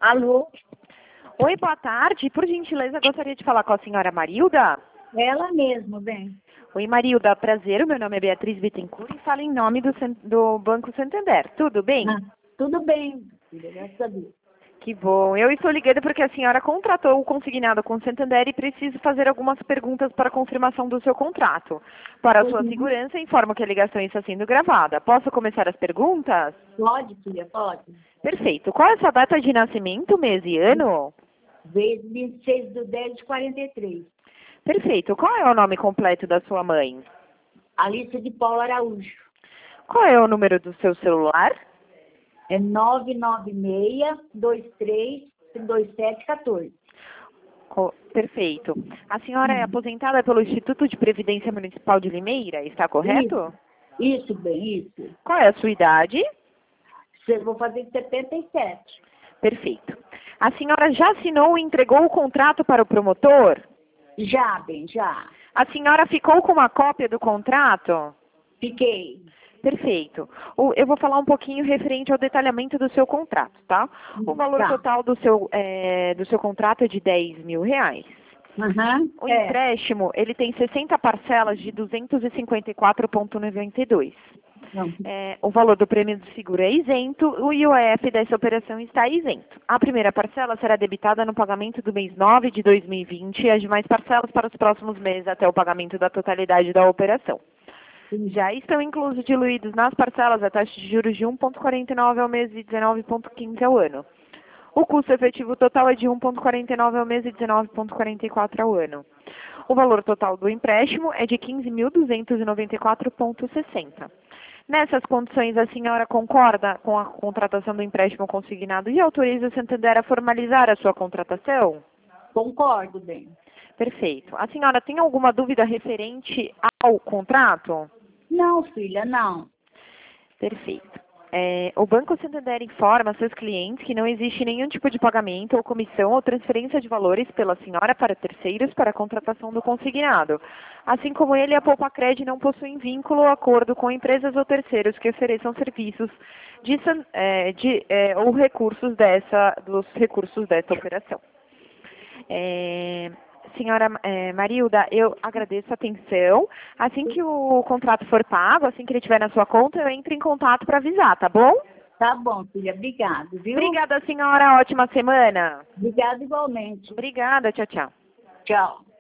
Alô? Oi, boa tarde. Por gentileza, gostaria de falar com a senhora Marilda. Ela mesmo, bem. Oi, Marilda. Prazer. O meu nome é Beatriz Bittencourt e falo em nome do Banco Santander. Tudo bem? Tudo bem, filha, graças a Deus. Que bom. Eu estou ligando porque a senhora contratou o consignado com o Santander e preciso fazer algumas perguntas para confirmação do seu contrato. Para a sua segurança, informo que a ligação está sendo gravada. Posso começar as perguntas? Pode, filha, pode. Perfeito. Qual é a sua data de nascimento, mês e ano? Veio 26/10/43. Perfeito. Qual é o nome completo da sua mãe? Alice de Paula Araújo. Qual é o número do seu celular? É 996-23-2714. Perfeito. A senhora é aposentada pelo Instituto de Previdência Municipal de Limeira, está correto? Isso, bem, isso. Qual é a sua idade? Eu vou fazer 77. Perfeito. A senhora já assinou e entregou o contrato para o promotor? Já, bem, já. A senhora ficou com uma cópia do contrato? Fiquei. Perfeito. Eu vou falar um pouquinho referente ao detalhamento do seu contrato, tá? O valor total do seu contrato é de R$10.000. O empréstimo, ele tem 60 parcelas de 254,92. O valor do prêmio do seguro é isento, o IOF dessa operação está isento. A primeira parcela será debitada no pagamento do mês 9 de 2020 e as demais parcelas para os próximos meses até o pagamento da totalidade da operação. Já estão inclusos diluídos nas parcelas a taxa de juros de 1,49 ao mês e 19,15 ao ano. O custo efetivo total é de 1,49 ao mês e 19,44 ao ano. O valor total do empréstimo é de 15.294,60. Nessas condições, a senhora concorda com a contratação do empréstimo consignado e autoriza o Santander a formalizar a sua contratação? Concordo, bem. Perfeito. A senhora tem alguma dúvida referente ao contrato? Não, filha, não. Perfeito. O Banco Santander informa seus clientes que não existe nenhum tipo de pagamento ou comissão ou transferência de valores pela senhora para terceiros para a contratação do consignado. Assim como ele, a Poupacred não possui vínculo ou acordo com empresas ou terceiros que ofereçam serviços ou recursos dos recursos dessa operação. Senhora Marilda, eu agradeço a atenção. Assim que o contrato for pago, assim que ele estiver na sua conta, eu entro em contato para avisar, tá bom? Tá bom, filha. Obrigada, viu? Obrigada, senhora. Ótima semana. Obrigada igualmente. Obrigada. Tchau, tchau. Tchau.